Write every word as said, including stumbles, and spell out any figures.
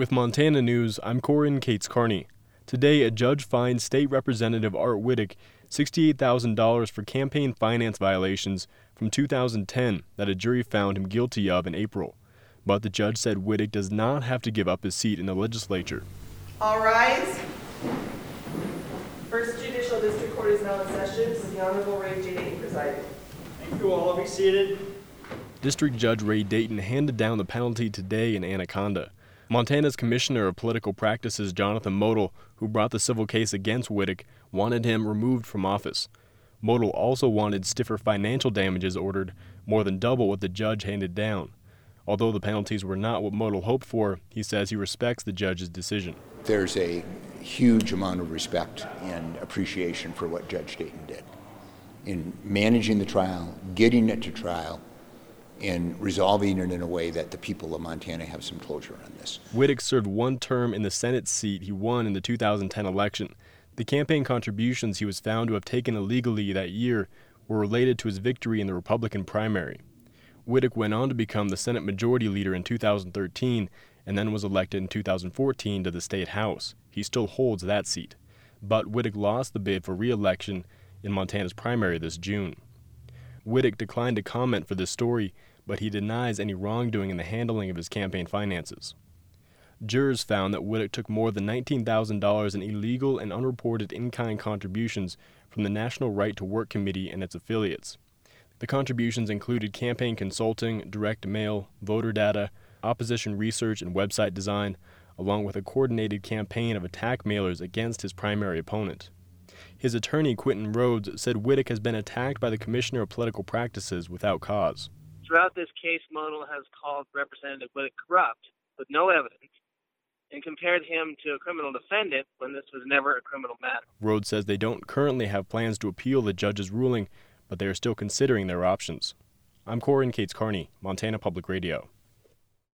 With Montana News, I'm Corin Cates Carney. Today, a judge fined State Representative Art Wittich sixty-eight thousand dollars for campaign finance violations from two thousand ten that a jury found him guilty of in April. But the judge said Wittich does not have to give up his seat in the legislature. All rise. First Judicial District Court is now in session with the Honorable Ray J. Dayton presiding. Thank you all. Be seated. District Judge Ray Dayton handed down the penalty today in Anaconda. Montana's Commissioner of Political Practices, Jonathan Modell, who brought the civil case against Wittich, wanted him removed from office. Modell also wanted stiffer financial damages ordered, more than double what the judge handed down. Although the penalties were not what Modell hoped for, he says he respects the judge's decision. There's a huge amount of respect and appreciation for what Judge Dayton did in managing the trial, getting it to trial, and resolving it in a way that the people of Montana have some closure on this. Wittich served one term in the Senate seat he won in the two thousand ten election. The campaign contributions he was found to have taken illegally that year were related to his victory in the Republican primary. Wittich went on to become the Senate Majority Leader in two thousand thirteen and then was elected in two thousand fourteen to the state House. He still holds that seat. But Wittich lost the bid for re-election in Montana's primary this June. Wittich declined to comment for this story, but he denies any wrongdoing in the handling of his campaign finances. Jurors found that Wittich took more than nineteen thousand dollars in illegal and unreported in-kind contributions from the National Right to Work Committee and its affiliates. The contributions included campaign consulting, direct mail, voter data, opposition research, and website design, along with a coordinated campaign of attack mailers against his primary opponent. His attorney, Quentin Rhodes, said Wittich has been attacked by the Commissioner of Political Practices without cause. Throughout this case, Modell has called Representative Wittich corrupt with no evidence and compared him to a criminal defendant when this was never a criminal matter. Rhodes says they don't currently have plans to appeal the judge's ruling, but they are still considering their options. I'm Corin Cates Carney, Montana Public Radio.